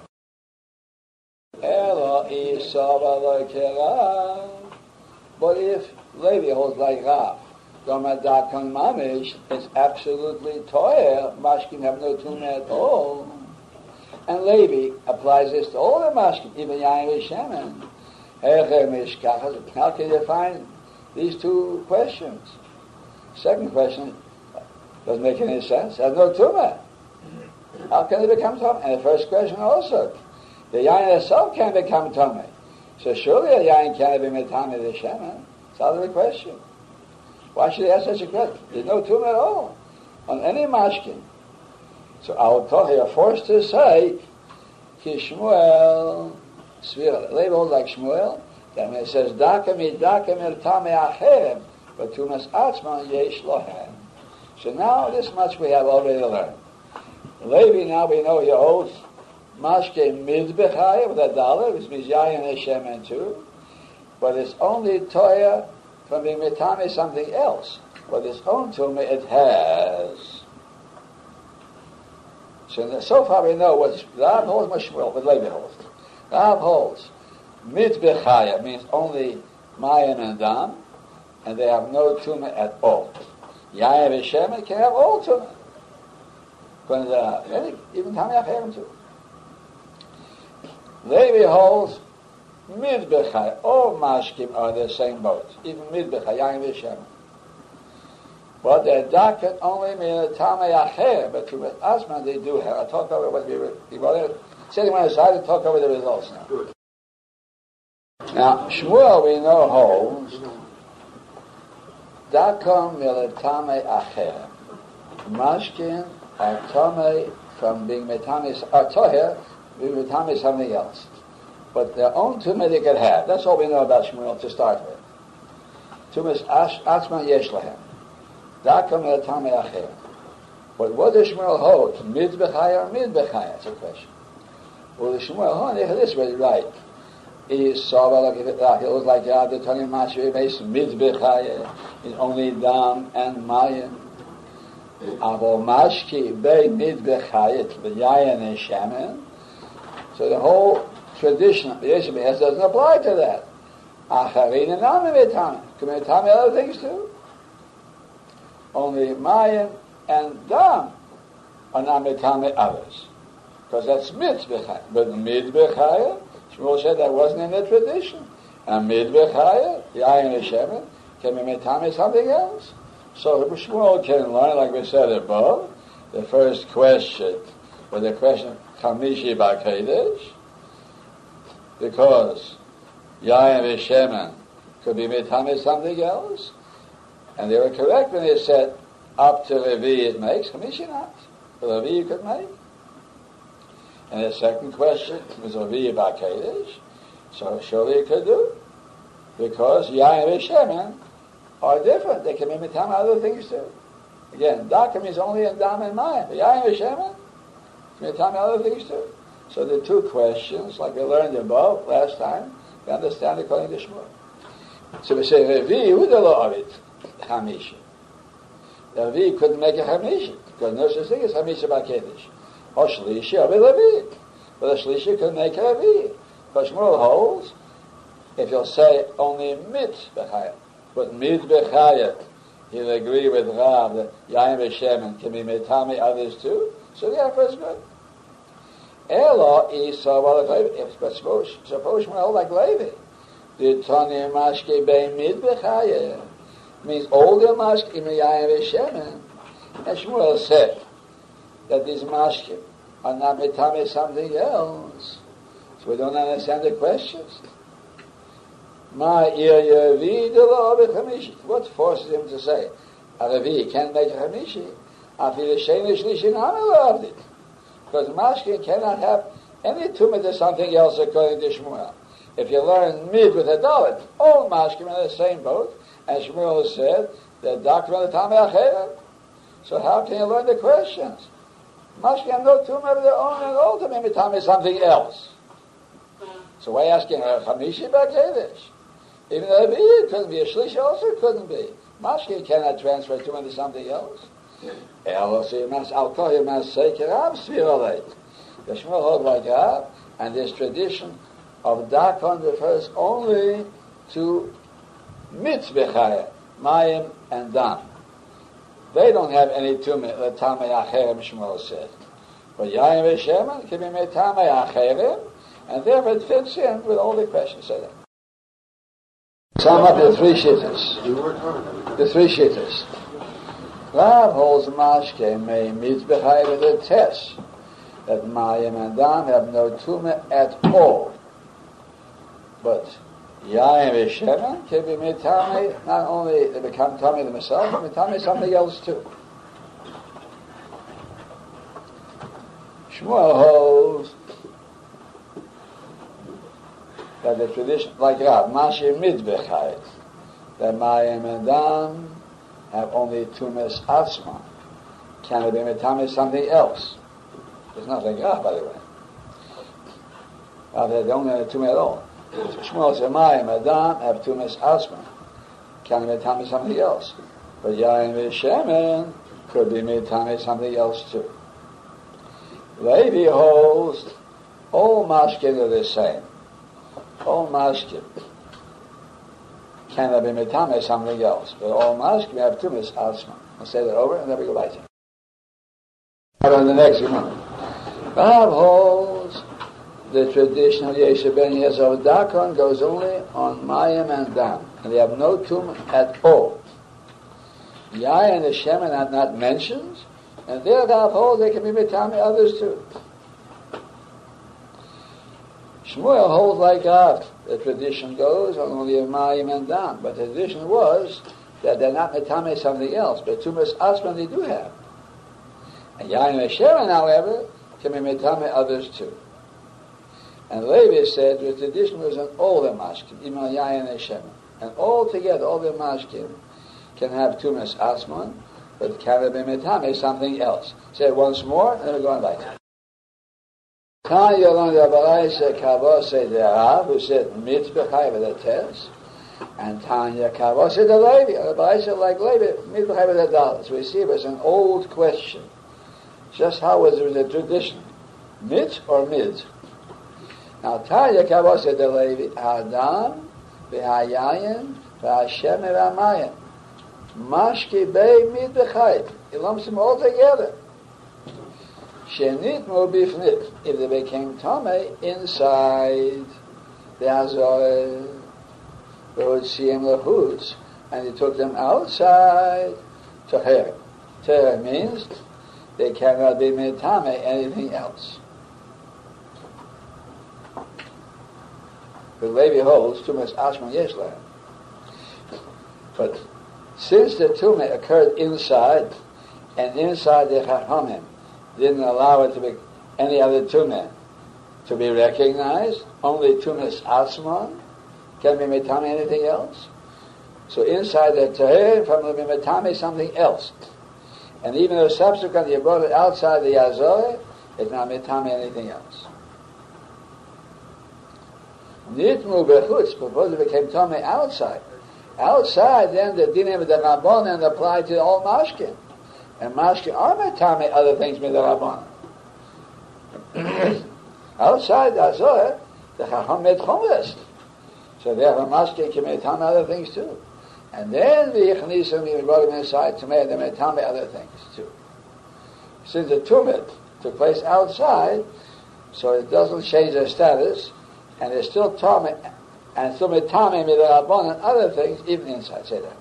But if Levi holds like Rav, Gamadakon Mamish, it's absolutely toyer, Mashkim have no tumah at all. And Levi applies this to all the Mashkim, even Yain Shemen. How can you find these two questions? Second question doesn't make any sense. Has no tumah. How can it become tumah? And the first question also, the yain itself can't become tumah. So surely a yain can't be metame the shemen. It's out of the question. Why should he ask such a question? There's no tumah at all on any mashkin. So you're forced to say, Ki Shmuel, Levi holds like Shmuel, that when it says dakem tame achem, but tumas atzman yesh lohem. So now this much we have already learned. Levi, now we know he holds mashke midbechaya with a dollar, which means yayin and shemen too, but it's only toya from being metame something else. But its own tumah it has. So far we know what Rav holds, Mashmuel, what Levi holds. Rav holds midbechaya means only mayim and dam, and they have no tumah at all. Yain and shemen can have all tumah. Even Tamei Acherim too. Levi holds midbechai. All mashkim are in the same boat. Even midbechai, yain and shemen. But their daket only mean Tamei Acherim, but to Asman they do have. I'll talk over what we were sitting on the side and talk over the results now. Good. Now, Shmuel we know holds Dakom Miletame Acher. Mashkin are tame from being metamis, are toher, being metamis something else. But their own tumah they could have. That's all we know about Shmuel to start with. Tumas atzman yesh lahem. Dakam el tame acher. But what does Shmuel hold? Mid b'chaya or mid b'chaya? That's a question. Well, the Shmuel hold this way, right? He saw like it was like the Tanya Mashiach base mid b'chaya is only dam and mayim. Avo mashki be mid b'chaya b'yayin and shaman. So the whole tradition of the Yeshua doesn't apply to that. Acharin and Amimetami. Can we tell me other things too? Only mayim and dam are not metame others. Because that's mitzvah. But mitzvah, Shmuel said that wasn't in the tradition. And mitzvah, yayin and shemen, can be metame something else. So Shmuel can learn, like we said above, the first question was the question Chamishi B'Kedesh, because yayin and shemen could be metame something else. And they were correct when they said up to Levi it makes, Chamishi not. The Levi you could make. And the second question was Levi B'Kedesh, so surely it could do. Because yayin and shemen are different. They can be mitam other things too. Again, dakim is only in dam and mayim. But yayin and shemen mitam other things too. So the two questions, like we learned above last time, we understand according to Shmuel. So we say Revi udalo of it, Hamishi. The Revi couldn't make a Hamishi because no such thing as Hamishi B'Kedesh. Or Shlishi or Levi. But a Shlishi could make a Revi. Because Shmuel holds, if you'll say only mit b'chayat, but mit b'chayat, he'll agree with Rav that Yayin v'Shemen can be metame others too. So therefore it's good. Elo Isa but suppose Shmuel like Levi. The Tani Mashke Bei mit b'chayat means older Mashke in Yayin v'Shemen. And Shmuel said that these Mashke are not metame something else. So we don't understand the questions. What forces him to say a Revi can't make a Chamishi? Because Mashkin cannot have any tumah to something else according to Shmuel. If you learn mid with a dalet, all Mashkin are in the same boat, and Shmuel said the doctrine of the Tamei Acherim. So how can you learn the questions? Mashkin have no tumah of their own and ultimately Tamei something else. So why asking a Chamishi B'Kedesh? Even though it couldn't be, a Shlishi also couldn't be. Mashkin cannot transfer to into something else. The Shmuel hold like Rav, and this tradition of Dakon refers only to mitzvah, mayim and dam. They don't have any tumah, the Tamei Acherim Shmuel said. But Yayin v'Shemen can be made Tamei Acherim, and therefore it fits in with all the questions. Say that. Sum up the three shittas. The three shittas. Rav holds Mashke may mitzvah with a test that Mayim and Dam have no tumah at all. But Yayin v'Shemen can be metame, not only they become tummy themselves, but metame something else too. Shmuel holds that the tradition, like Rav, Mashi Midbechayit, that Mayim and Dam have only tumas atzma. Can it be metame something else? It's not like Rav, by the way. They don't have tumah at all. Shmuel says Mayim and Dam have tumas atzma. Can it be metame something else? But Yayin v'Shemen could be metame something else too. Levi holds all mashkin are the same. All mashkin cannot be metame something else, but all mashkin have tumas atzma. I'll say that over and then we go back to it. On the next one, Rav holds the traditional Yeshe Ben Yezov Dakon goes only on Mayim and Dam, and they have no tumah at all. Yayin and the Shemen are not mentioned, and there Rav holds they can be metame others too. Shmuel holds like Rav. The tradition goes on only Mayim and Dam, but the tradition was that they're not metame something else, but tumas atzma they do have. And Yain Shemen, however, can be metame others too. And Levi said the tradition was on all the mashkim, even on Yain Shemen. And all together, all the mashkim can have tumas asman, but can be metame something else. Say it once more, and then we're going back. Tanya learned the Baraisa Kavose the Rav, who said mitzvah with the test, and Tanya Kavose the Levi, the Baraisa like Levi, mitzvah with the dollars. We see it was an old question. Just how was it the tradition? Mitz or mids? Now Tanya Kavose the Levi, Adam, V'hayayin, V'hashem, V'hamayim. Mashki Bey Midbechayv. He lumps them all together. Shenit Mo Bifnit. If they became Tomei inside the Azor, they would see him Lachutz, and he took them outside to Her. Her means they cannot be Mitame anything else. But Levi holds Tumas Ashman Yeshler. But since the Tumah occurred inside, and inside the Chachamim didn't allow it to be any other Tumah to be recognized, only Tumas Asman can be Metame anything else. So inside the Tahir, from the Metame something else. And even though subsequently you brought it outside the Yazor, it's not Metame anything else. Nitmu Bechutz, because it became Tomei outside. Outside, then, the dinim of the Rabbanan applied to all mashkin. And mashkin are metame other things with the Rabbanan. Outside the Azor, the Chacham made chumras. So therefore mashkin can metame other things too. And then the Yichnisim, we brought them inside to make them metame other things too. Since the Tumah took place outside, so it doesn't change their status, and they're still Tomei, and still Metame Midarabon and other things, even inside. Say that.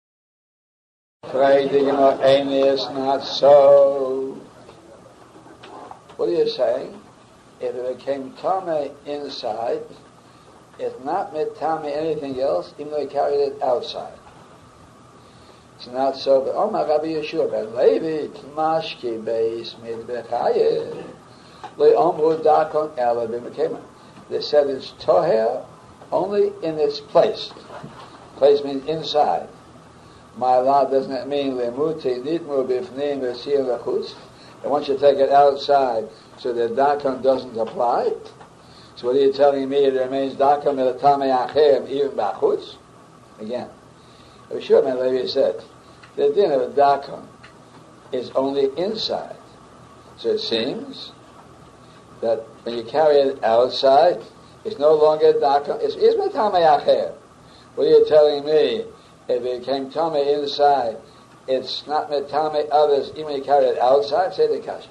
Is not so. What are you saying? If it became Tomei inside, it's not Metame anything else, even though he carried it outside. It's not so. But Omar Rabbi Yeshua ben Levi Mashki Beis Midbechayeh LeOmru Dakon Ela B'Mekema. They said it's Toher only in its place. Place means inside. My law doesn't mean Lemuti Nitmu Bifnim V'Siyah L'Chutz. And once you take it outside, so the Dakon doesn't apply. So what are you telling me? It remains Dakon Milatame Achem even B'Chutz? Again. I'm sure my lady said, the din of a Dakon is only inside. So it seems that when you carry it outside, it's no longer Dakon. It's Metame Acher. What are you telling me? If it became Tame inside, it's not Metame others, even when you carry it outside? Say the Kasha.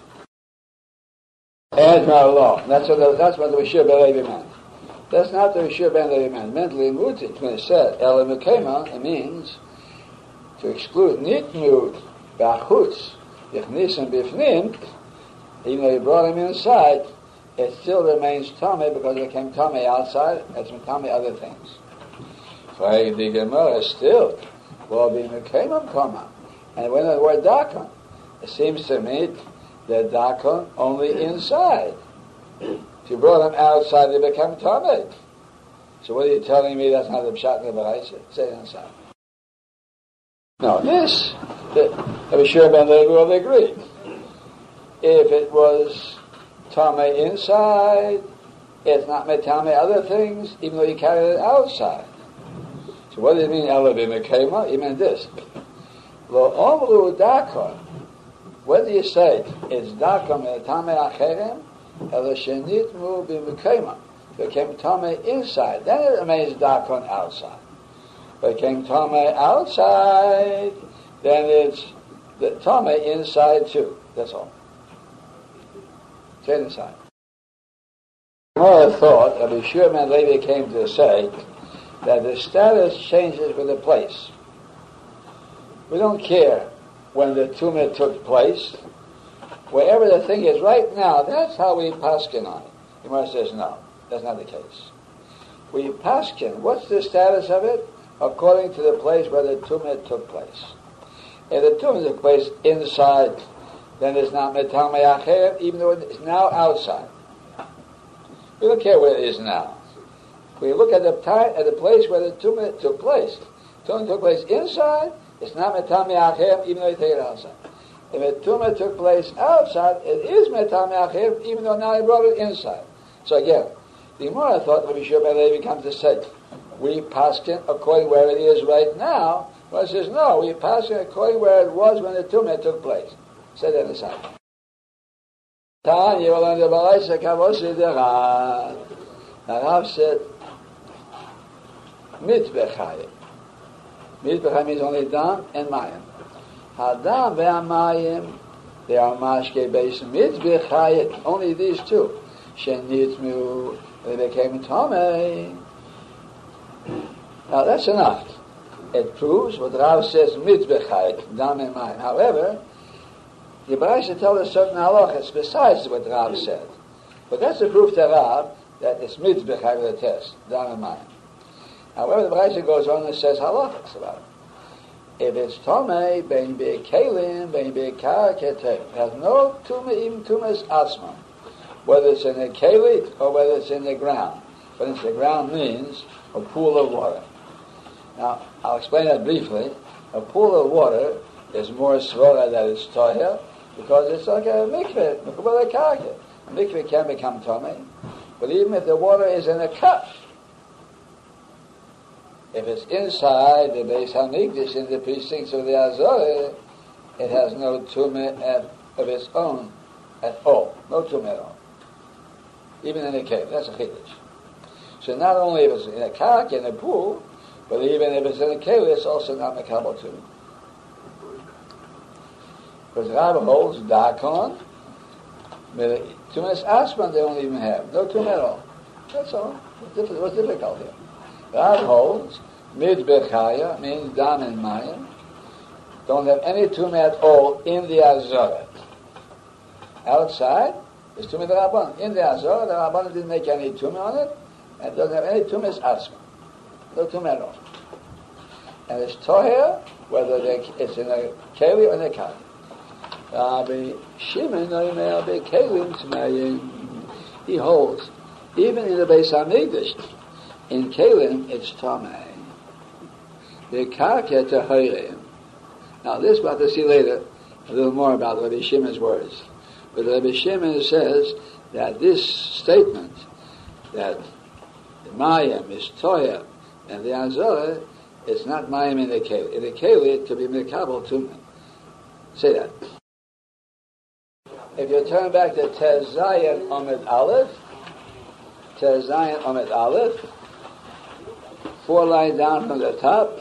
And my law. That's what the Rishur Ben Levi meant. That's not the Rishur Ben Levi meant. Mentally mutit, when it said, Ela Mekema, it means to exclude Nitmut, Bachutz, Yichnisim Bifnim, even though you brought him inside, it still remains Tomei because it became Tomei outside, it's Tomei other things. So the Gemara still will be Mekemam Koma. And when the word Dakon, it seems to me that Dakon only inside. If you brought him outside, they become Tomei. So what are you telling me? That's not the Pshat in the Baraisa? Say it inside. No, this, I'm sure Ben Levi will agree. If it was Tomei inside, it's not Metame other things, even though you carried it outside. So what does it mean, Ela B'Mekema? You mean this. Lo Omru Dakon, whether you say it's Dakon Metame Acherem, Ela Shenitmu B'Mekema, became Tomei inside, then it remains Dakon outside. Became Tomei outside, then it's the Tomei inside too. That's all. Say it inside. Another thought, Rabbi Shua ben Levi came to say that the status changes with the place. We don't care when the tumah took place. Wherever the thing is right now, that's how we paskin on it. The Gemara says no, that's not the case. We paskin, what's the status of it? According to the place where the tumah took place. If the tumah took place inside then it's not Metamei Acher, even though it's now outside. We don't care where it is now. We look at the place where the tumah took place. Tumah took place inside, it's not Metamei Acher, even though you take it outside. If a tumah took place outside, it is Metamei Acher, even though now he brought it inside. So again, the Gemara thought Rabbi Shua ben Levi comes to say, we paskin according where it is right now. Well, it says, no, we paskin according where it was when the tumah took place. Say that aside. Tanya, well, the Balaisa Kavosi the Rav. The Rav said, Mitbechayim. Mitbechayim means only dam and mayim. Hadam ve'amayim, they are mashke beis mitbechayim. Only these two. Shenitmu, they became tomei. Now that's enough. It proves what Rav says, mitbechayim, dam and mayim. However, the Baraisa tells us certain halachas besides what Rav said. But that's the proof to Rav that it's mitzbechayim the test, dam and mayim. However, the Baraisa goes on and says halachas about it. If it's tomei, ben be'kelim, ben be'karaketem, it has no tumah, even tumah's asma, whether it's in a kelit or whether it's in the ground. But in the ground means a pool of water. Now, I'll explain that briefly. A pool of water is more svara that it's tohel, because it's like a mikveh, a mikveh can become tomei. But even if the water is in a cup, if it's inside the Beis Hamikdash, in the precincts of the Azorah, it has no tumah of its own at all. No tumah at all. Even in a cave. That's a chiddush. So not only if it's in a kark, in a pool, but even if it's in a cave, it's also not mekabel tumah. Because the Rabbi holds dakon, tumah's asman they don't even have. No tumah at all. That's all. What's difficult here? Rav holds midbechaya means dam and mayim don't have any tumah at all in the Azorah. Outside is tumah the Rabban. In the Azorah, the Rabban didn't make any tumah on it, and it doesn't have any tumah's asma. No tumah at all. And it's toher whether it's in a keli or in a kali. Rabbi Shimon Rabbi Kelim Tmayim, he holds even in the Beis Hamikdash. In Kalim, it's Tomei. The Karka Tehorim. Now, this we'll have to see later a little more about Rabbi Shimon's words. But Rabbi Shimon says that this statement, that the Mayim is Toya and the Azorah, it's not Mayim in the Keli. In the Keli, it could be Mekabel Tumah. Say that. If you turn back to Tez Zayin Omid Aleph, Tez Zayin Omid Aleph, 4 lines down from the top.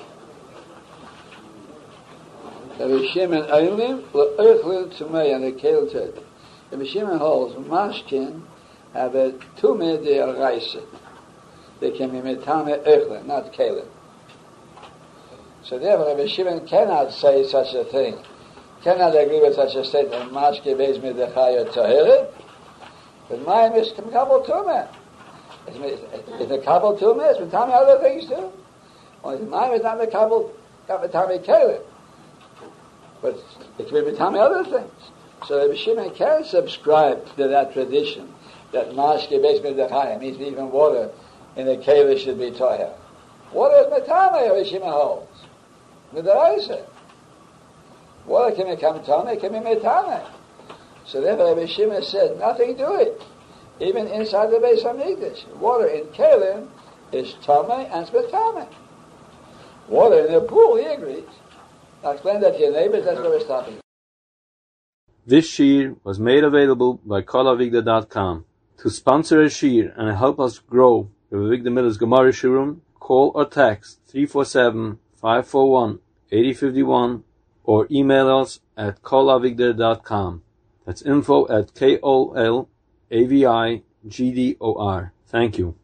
Rabbi Shimon Eilim l'Eichlin Tumei and the Kel Ted. Rabbi Shimon holds Mashkin have a Tumei de'Oraisa. They can be Metame Eichlin, not Kelim. So therefore, Rabbi Shimon cannot say such a thing. Cannot agree with such a statement. Mashke beis midechaya toheret. But Mayim is Kabul Tumei. It's a Kabul Tumah, it's Metame other things too. Only Mayim is not Metame Kelim. But it can be Metame other things. So Rabbi Shimon can subscribe to that tradition that Mashke Beis Midechayim means even water in a keli should be Toher. Water is Metame, Rabbi Shimon holds. Midaraisa. Water can become Tame, it can be Metame. So therefore Rabbi Shimon said, nothing to it. Even inside the Beis Hamikdash, water in Kelim is Tamei and it's Metame. Water in the pool, he agrees. I'll explain that to your neighbors, that's where we're stopping. This shir was made available by kolavigda.com. To sponsor a shir and help us grow the Avigdor Miller's Gemara Shiurim, call or text 347-541-8051 or email us at kolavigda.com. That's info@kolavigdor. Thank you.